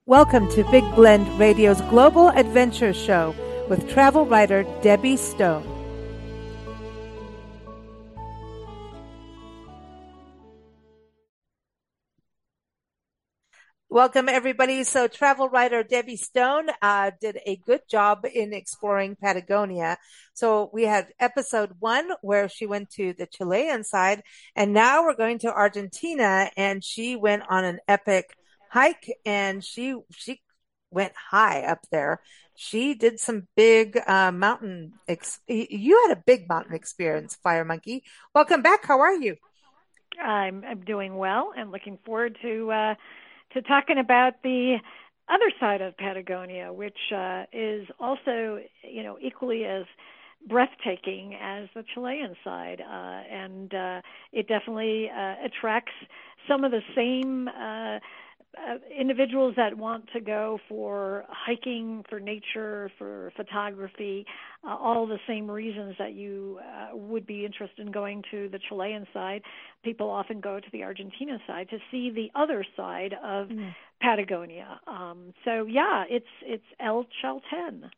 Welcome to Big Blend Radio's Global Adventure Show with travel writer Debbie Stone. Welcome, everybody. So travel writer Debbie Stone did a good job in exploring Patagonia. So we had episode 1 where she went to the Chilean side, and now we're going to Argentina, and she went on an epic hike, and she went high up there. She did some big you had a big mountain experience, Fire Monkey. Welcome back. How are you? I'm doing well and looking forward to talking about the other side of Patagonia, which is also, equally as breathtaking as the Chilean side, and it definitely attracts some of the same individuals that want to go for hiking, for nature, for photography, all the same reasons that you would be interested in going to the Chilean side. People often go to the Argentina side to see the other side of Patagonia. It's El Chalten.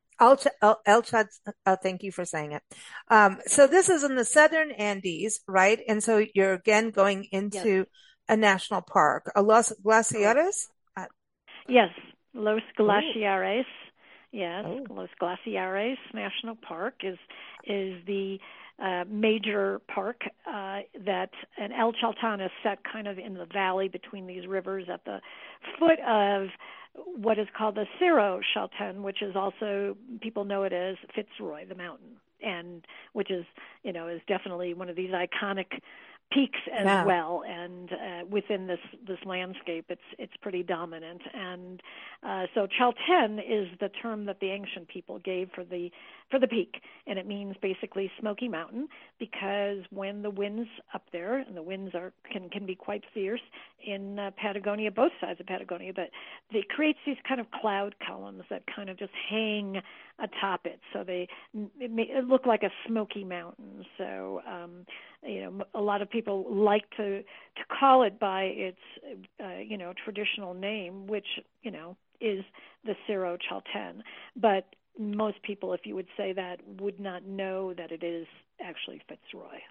Thank you for saying it. So this is in the southern Andes, right? And so you're again going into a national park, Los Glaciares? Yes, Los Glaciares. Yes, Los Glaciares National Park is the major park and El Chalten is set kind of in the valley between these rivers at the foot of what is called the Cerro Chalten, which is also, people know it as Fitzroy, the mountain, and which is, is definitely one of these iconic peaks as well, and within this landscape, it's pretty dominant. And so Chalten is the term that the ancient people gave for the peak, and it means basically Smoky Mountain, because when the winds up there, and the winds can be quite fierce in Patagonia, both sides of Patagonia, but it creates these kind of cloud columns that kind of just hang atop it, so it look like a smoky mountain. So a lot of people like to call it by its traditional name, which is the Cerro Chalten, but most people, if you would say that, would not know that it is actually Fitzroy.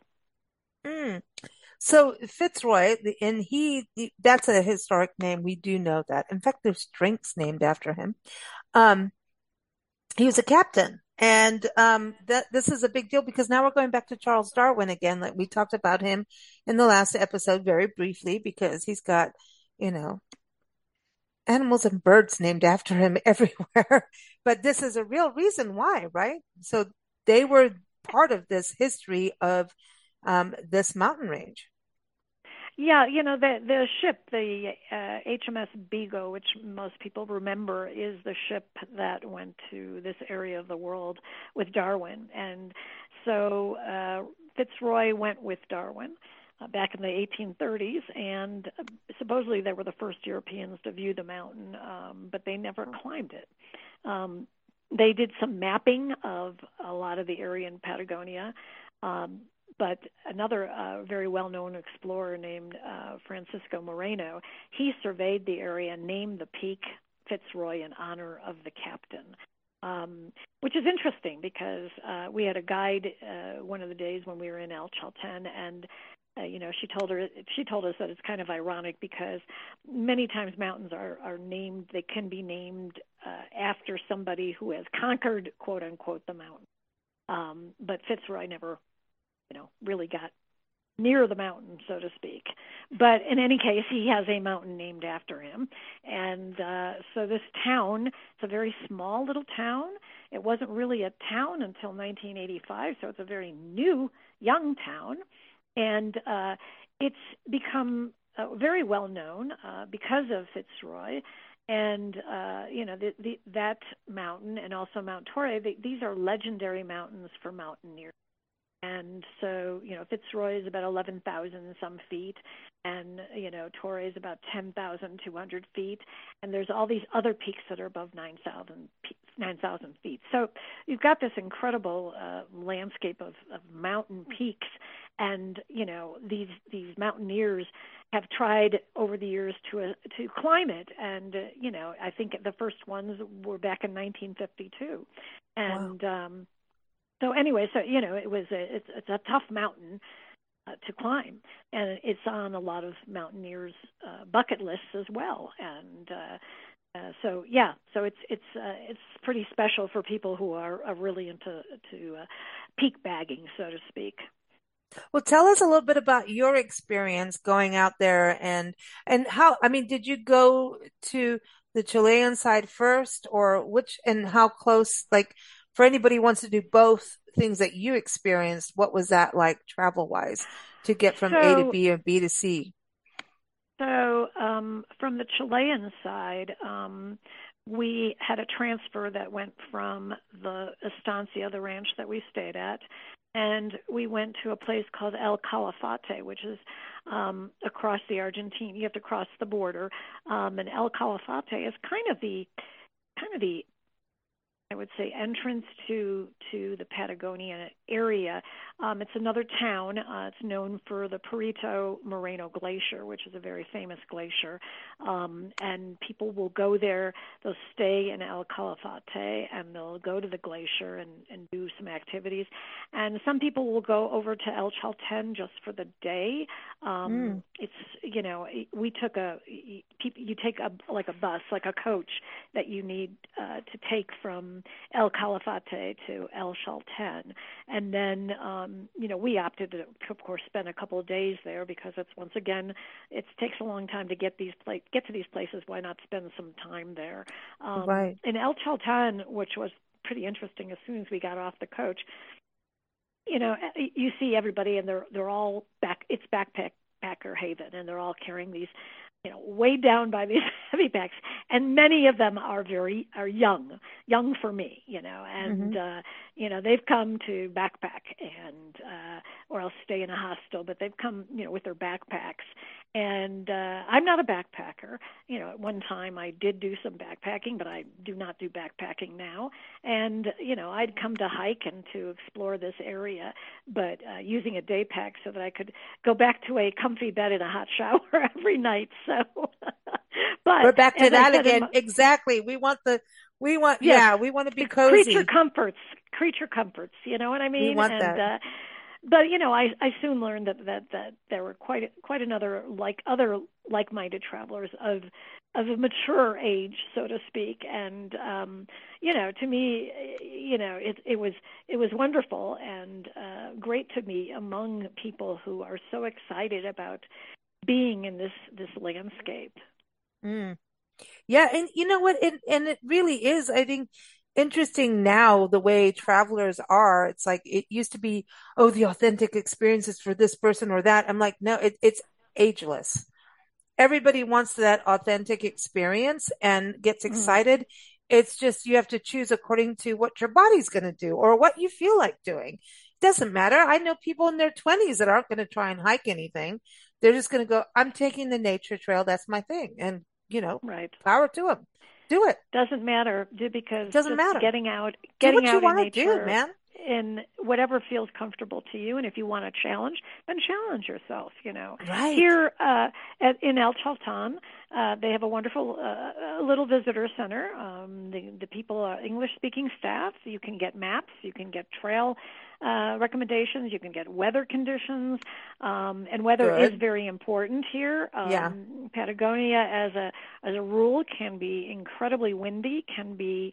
So Fitzroy, and that's a historic name. We do know that. In fact, there's drinks named after him. He was a captain. And this is a big deal because now we're going back to Charles Darwin again. Like we talked about him in the last episode very briefly because he's got, animals and birds named after him everywhere. But this is a real reason why, right? So they were part of this history of this mountain range. Yeah, the ship, the HMS Beagle, which most people remember, is the ship that went to this area of the world with Darwin. And so Fitzroy went with Darwin back in the 1830s, and supposedly they were the first Europeans to view the mountain, but they never climbed it. They did some mapping of a lot of the area in Patagonia, but another very well-known explorer named Francisco Moreno, he surveyed the area and named the peak Fitzroy in honor of the captain, which is interesting because we had a guide one of the days when we were in El Chalten, and she told us that it's kind of ironic because many times mountains are named, they can be named after somebody who has conquered, quote unquote, the mountain. But Fitzroy never really got near the mountain, so to speak. But in any case, he has a mountain named after him. And so this town, it's a very small little town. It wasn't really a town until 1985, so it's a very new, young town. And it's become very well known because of Fitzroy. And, that mountain and also Mount Torre, these are legendary mountains for mountaineers. And so, Fitzroy is about 11,000 some feet, and, Torre is about 10,200 feet. And there's all these other peaks that are above 9,000 9,000 feet. So you've got this incredible landscape of mountain peaks, and these mountaineers have tried over the years to climb it, and I think the first ones were back in 1952, Wow. and so anyway, so it's a tough mountain to climb, and it's on a lot of mountaineers' bucket lists as well. And so yeah, so it's pretty special for people who are really into peak bagging, so to speak. Well, tell us a little bit about your experience going out there and how, I mean, did you go to the Chilean side first or which and how close, like for anybody who wants to do both things that you experienced, what was that like travel wise to get from A to So B and B to C? from the Chilean side, we had a transfer that went from the estancia, the ranch that we stayed at, and we went to a place called El Calafate, which is across the Argentine. You have to cross the border, and El Calafate is kind of the I would say entrance to the Patagonia area. It's another town. It's known for the Perito Moreno Glacier, which is a very famous glacier. And people will go there. They'll stay in El Calafate, and they'll go to the glacier and do some activities. And some people will go over to El Chalten just for the day. Mm, It's we took you take like a bus, like a coach that you need to take from El Calafate to El Chalten, and then we opted to, of course, spend a couple of days there because it's once again it takes a long time to get to these places. Why not spend some time there? right. In El Chalten, which was pretty interesting, as soon as we got off the coach, you see everybody, and they're all back. It's backpacker haven, and they're all carrying these, weighed down by these heavy bags, and many of them are young for me, and Hmm. they've come to backpack and or else stay in a hostel, but they've come, with their backpacks, and I'm not a backpacker. At one time I did do some backpacking, but I do not do backpacking now. And I'd come to hike and to explore this area, but using a day pack so that I could go back to a comfy bed and a hot shower every night. So, but We're back to as I that said in again. my, Exactly. yes, We want to be the creature cozy. comforts, creature comforts. You know what I We mean? want And that. but I soon learned that there were quite another like other like-minded travelers of a mature age, so to speak. And to me, it was wonderful and great to be among people who are so excited about being in this landscape. Mm. Yeah, and you know what? And it really is, I think, interesting now the way travelers are. It's like it used to be, oh, the authentic experiences for this person or that. I'm like, no, it's ageless. Everybody wants that authentic experience and gets Mm, excited. It's just you have to choose according to what your body's going to do or what you feel like doing. It doesn't matter. I know people in their 20s that aren't going to try and hike anything. They're just going to go, I'm taking the nature trail. That's my thing. And, right. power to them. Do it. Doesn't matter It because doesn't just matter. Do getting what you out in want to do, nature man. in whatever feels comfortable to you, and if you want to challenge, then challenge yourself. Right. Here in El Chaltan, they have a wonderful little visitor center. The people are English-speaking staff. So you can get maps, you can get trail recommendations, you can get weather conditions, and weather is Good. very important here. Yeah. Patagonia, as a rule, can be incredibly windy, can be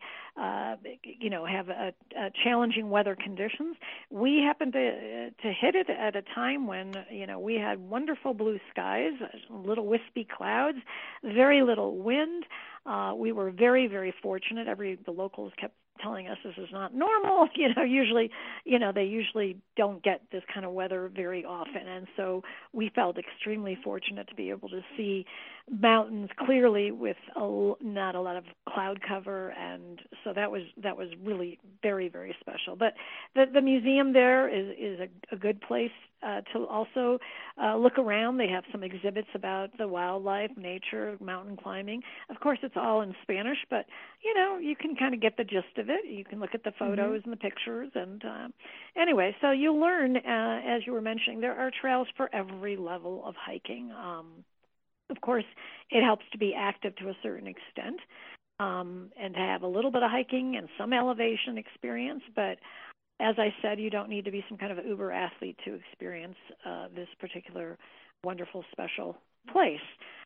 have a challenging weather conditions. We happened to hit it at a time when we had wonderful blue skies, little wispy clouds, very little wind. We were very, very fortunate. The locals kept telling us this is not normal. Usually, they usually don't get this kind of weather very often. And so we felt extremely fortunate to be able to see mountains clearly with not a lot of cloud cover. And so that was really very, very special. But the museum there is a good place to also look around. They have some exhibits about the wildlife, nature, mountain climbing. Of course, it's all in Spanish, but you can kind of get the gist of it. You can look at the photos and the pictures, and anyway, so you learn, as you were mentioning, there are trails for every level of hiking. Of course, it helps to be active to a certain extent, and to have a little bit of hiking and some elevation experience, but as I said, you don't need to be some kind of uber athlete to experience this particular wonderful, special place.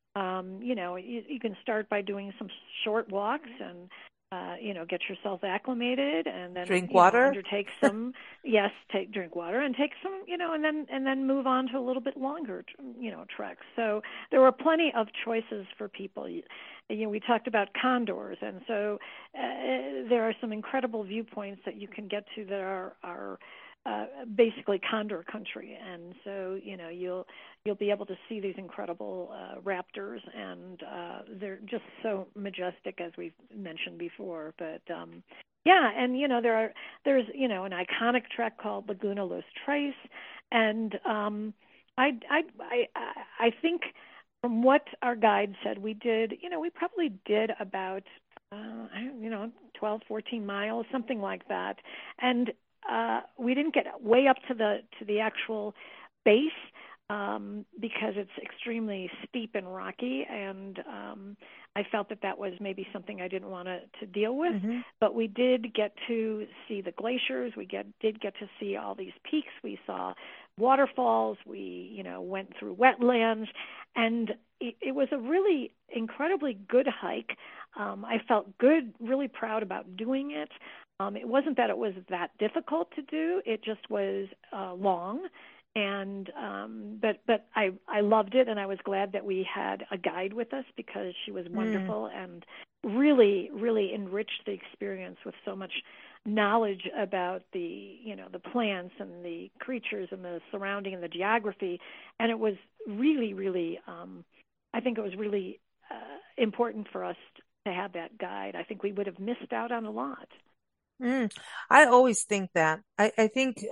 You can start by doing some short walks and, get yourself acclimated, and then drink water, undertake some, drink water and take some, and then move on to a little bit longer, treks. So there were plenty of choices for people. We talked about condors, and so there are some incredible viewpoints that you can get to that are basically condor country, and so you'll be able to see these incredible raptors, and they're just so majestic, as we've mentioned before. But and there's an iconic trek called Laguna Los Tres, and I think from what our guide said, we probably did about 12, 14 miles, something like that, and we didn't get way up to the actual base because it's extremely steep and rocky, and I felt that was maybe something I didn't want to deal with. But we did get to see the glaciers. We did get to see all these peaks. We saw waterfalls. We went through wetlands, and it was a really incredibly good hike. I felt good, really proud about doing it. It wasn't that it was that difficult to do. It just was long, and but I loved it, and I was glad that we had a guide with us because she was wonderful and really, really enriched the experience with so much knowledge about the plants and the creatures and the surrounding and the geography. And it was really, really, I think it was really important for us to have that guide. I think we would have missed out on a lot. I always think that. I think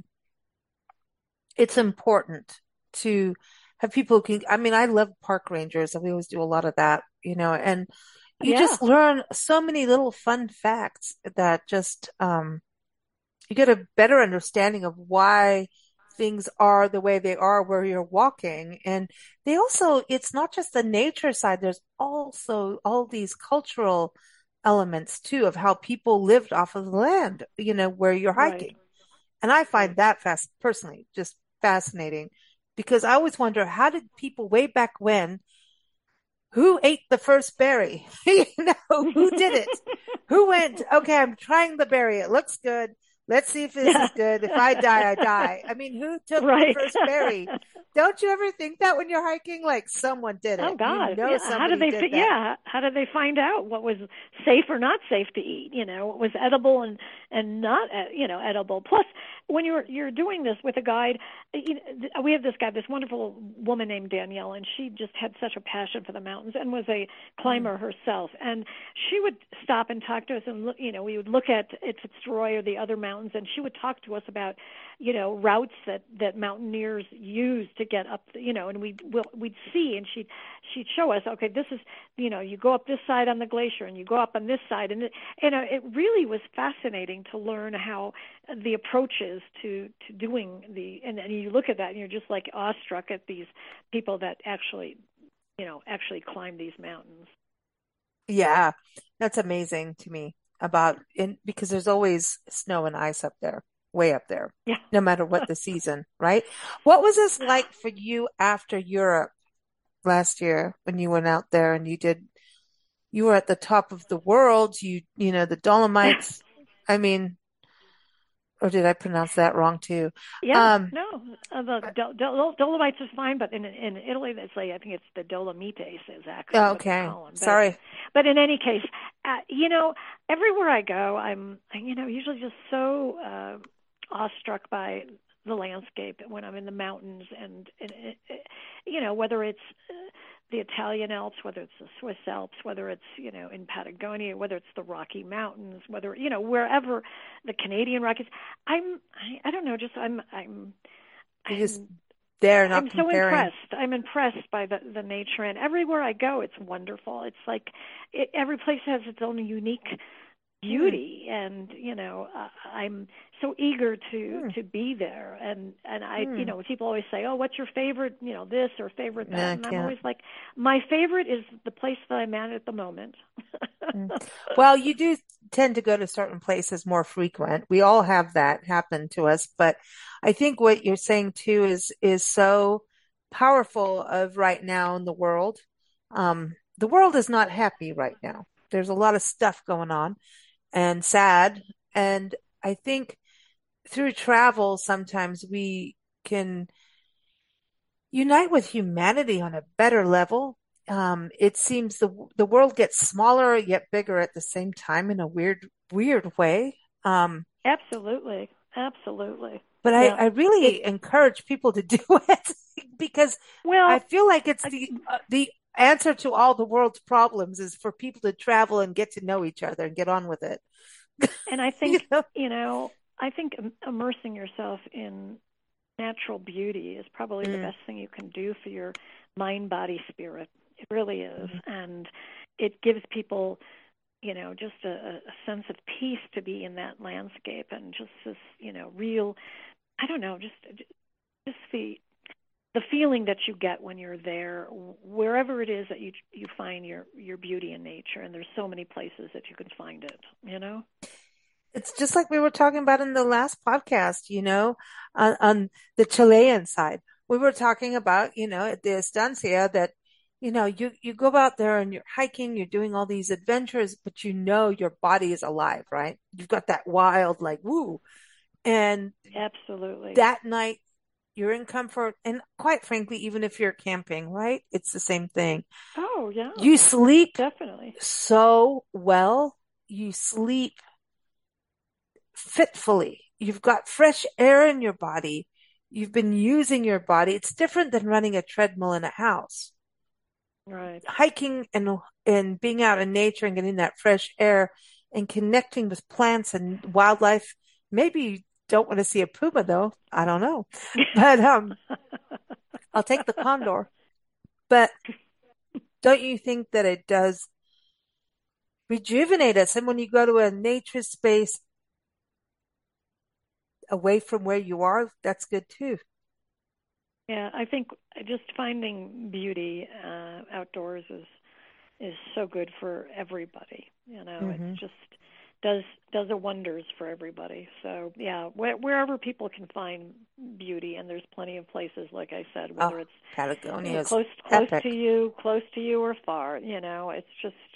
it's important to have people who can, I love park rangers, and we always do a lot of that, and you just learn so many little fun facts that just you get a better understanding of why things are the way they are where you're walking. And it's not just the nature side, there's also all these cultural elements too of how people lived off of the land, where you're hiking. And I find that personally just fascinating, because I always wonder, how did people way back when, who ate the first berry? Who did it? Who went, okay, I'm trying the berry. It looks good. Let's see if this is good. If I die, I die. Who took the first berry? Don't you ever think that when you're hiking? Like, someone did it. Oh, God. Somebody did that. How did they find out what was safe or not safe to eat? What was edible and not, edible. Plus, when you're doing this with a guide, we have this wonderful woman named Danielle, and she just had such a passion for the mountains and was a climber herself. And she would stop and talk to us, and we would look at Fitzroy or the other mountains, and she would talk to us about routes that mountaineers use to get up, and we'd see, and she'd show us, okay, this is, you go up this side on the glacier, and you go up on this side, and it really was fascinating to learn how the approaches to doing and you look at that, and you're just like awestruck at these people that actually climb these mountains. Yeah, that's amazing to me because there's always snow and ice up there, way up there, no matter what the season, right? What was this like for you after Europe last year when you went out there and you were at the top of the world, the Dolomites, or did I pronounce that wrong too? Yeah, no, the Dolomites is fine, but in Italy, they say, I think it's the Dolomites is actually what they call them. Sorry. But in any case, everywhere I go, I'm usually just so awestruck by the landscape when I'm in the mountains, and whether it's the Italian Alps, whether it's the Swiss Alps, whether it's in Patagonia, whether it's the Rocky Mountains, whether wherever the Canadian Rockies. I don't know, just You're just I'm there, not I'm so comparing. impressed. I'm impressed by the nature, and everywhere I go, it's wonderful. It's like every place has its own unique Hmm, beauty, and I'm so eager to hmm, be there. And I, hmm. people always say, "Oh, what's your favorite? This or favorite No, that?" I And I'm can't. always like, "My favorite is the place that I'm at the moment." Mm. Well, you do tend to go to certain places more frequent. We all have that happen to us, but I think what you're saying too is so powerful of right now in the world. The world is not happy right now. There's a lot of stuff going on and sad, and I think through travel sometimes we can unite with humanity on a better level. It seems the world gets smaller yet bigger at the same time in a weird way. Um, Absolutely, absolutely. but Yeah. I It really encourage people to do it because I well, feel like it's I, the answer to all the world's problems is for people to travel and get to know each other and get on with it. and I You think know? I think immersing yourself in natural beauty is probably the Mm, best thing you can do for your mind, body, spirit. It really is. mm. And it gives people, just a sense of peace to be in that landscape and just this, real, I don't know, just the feeling that you get when you're there, wherever it is that you find your beauty in nature. And there's so many places that you can find it. It's just like we were talking about in the last podcast, on the Chilean side. We were talking about, at the estancia that, you go out there and you're hiking, you're doing all these adventures, but your body is alive, right? You've got that wild, like, woo. And Absolutely. that night you're in comfort. And quite frankly, even if you're camping, right? It's the same thing. Oh, yeah, You sleep definitely. so well. You sleep fitfully. You've got fresh air in your body. You've been using your body. It's different than running a treadmill in a house. Right. Hiking and being out in nature and getting that fresh air and connecting with plants and wildlife. Maybe you don't want to see a puma though. I don't know. But I'll take the condor. But don't you think that it does rejuvenate us? And when you go to a nature space away from where you are, that's good too. Yeah, I think just finding beauty outdoors is so good for everybody. It's Hmm. just does a wonders for everybody. So yeah, wherever people can find beauty, and there's plenty of places, like I said, Oh, whether it's Patagonia is to epic. close to you or far. It's just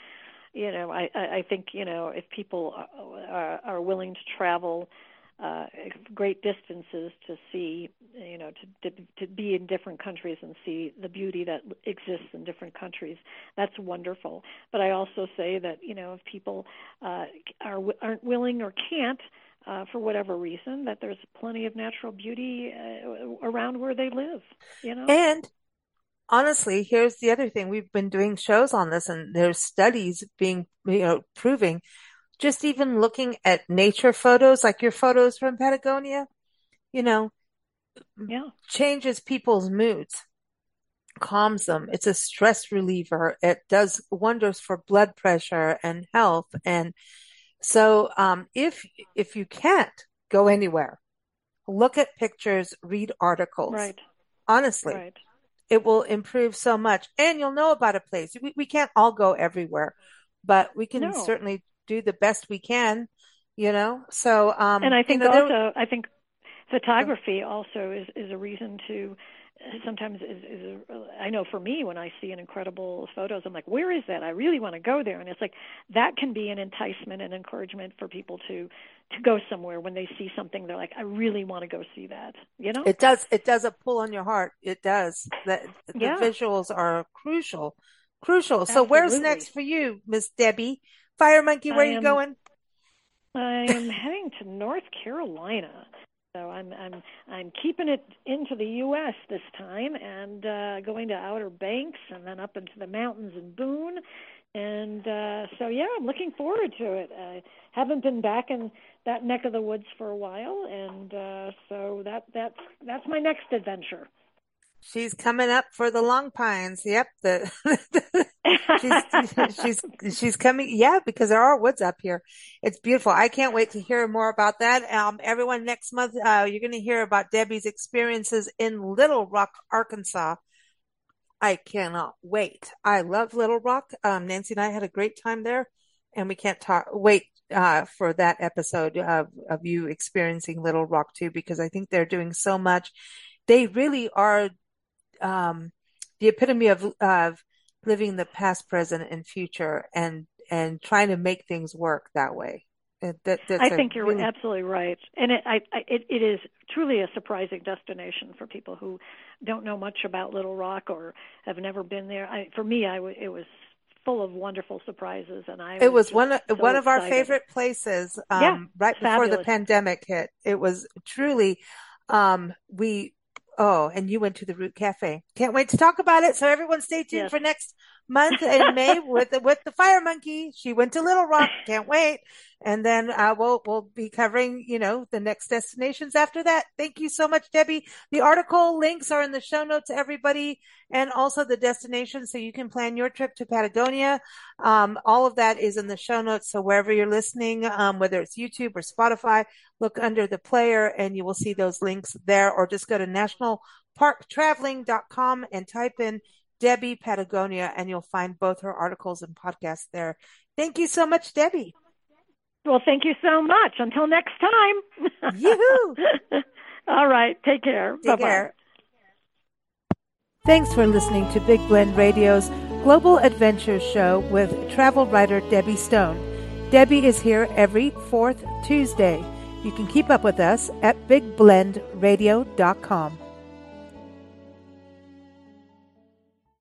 I think if people are willing to travel uh, great distances to see, to be in different countries and see the beauty that exists in different countries. That's wonderful. But I also say that if people aren't willing or can't. For whatever reason, that there's plenty of natural beauty around where they live. And honestly, here's the other thing. We've been doing shows on this and there's studies being, proving just even looking at nature photos, like your photos from Patagonia, you know, Yeah, changes people's moods, calms them. It's a stress reliever. It does wonders for blood pressure and health. And so, if you can't go anywhere, look at pictures, read articles. right, Honestly, right. it will improve so much and you'll know about a place. We can't all go everywhere, but we can No, certainly do the best we can, So, and I think go, photography also is a reason to sometimes I know for me when I see an incredible photos I'm like, where is that? I really want to go there. And it's like that can be an enticement and encouragement for people to go somewhere when they see something they're like, I really want to go see that. it does a pull on your heart. It does. The Yeah, visuals are crucial. Crucial. So where's next absolutely. for you, Miss Debbie? Fire Monkey, where are you going? I am heading to North Carolina. So I'm keeping it into the U.S. this time, and going to Outer Banks and then up into the mountains in Boone. And so yeah, I'm looking forward to it. I haven't been back in that neck of the woods for a while, and so that's my next adventure. She's coming up for the Long Pines. Yep. She's coming. Yeah, because there are woods up here. It's beautiful. I can't wait to hear more about that. Everyone, next month, you're going to hear about Debbie's experiences in Little Rock, Arkansas. I cannot wait. I love Little Rock. Nancy and I had a great time there, and we can't wait for that episode of you experiencing Little Rock too, because I think they're doing so much. They really are the epitome of living the past, present, and future, and trying to make things work that way. I think you're absolutely right, and it is truly a surprising destination for people who don't know much about Little Rock or have never been there. For me, it was full of wonderful surpries, and it was one so of our favorite places. Right before the pandemic hit, it was truly. And you went to the Root Cafe. Can't wait to talk about it. So everyone stay tuned for next month in May with the Fire Monkey. She went to Little Rock. Can't wait. And then we'll be covering, the next destinations after that. Thank you so much, Debbie. The article links are in the show notes, everybody, and also the destination so you can plan your trip to Patagonia. All of that is in the show notes. So wherever you're listening, whether it's YouTube or Spotify, look under the player and you will see those links there, or just go to nationalparktraveling.com and type in Debbie Patagonia and you'll find both her articles and podcasts there. Thank you so much, Debbie. Well, thank you so much. Until next time. Yoo-hoo! All right. Take care. Take care. Thanks for listening to Big Blend Radio's Global Adventures Show with travel writer Debbie Stone. Debbie is here every fourth Tuesday. You can keep up with us at bigblendradio.com.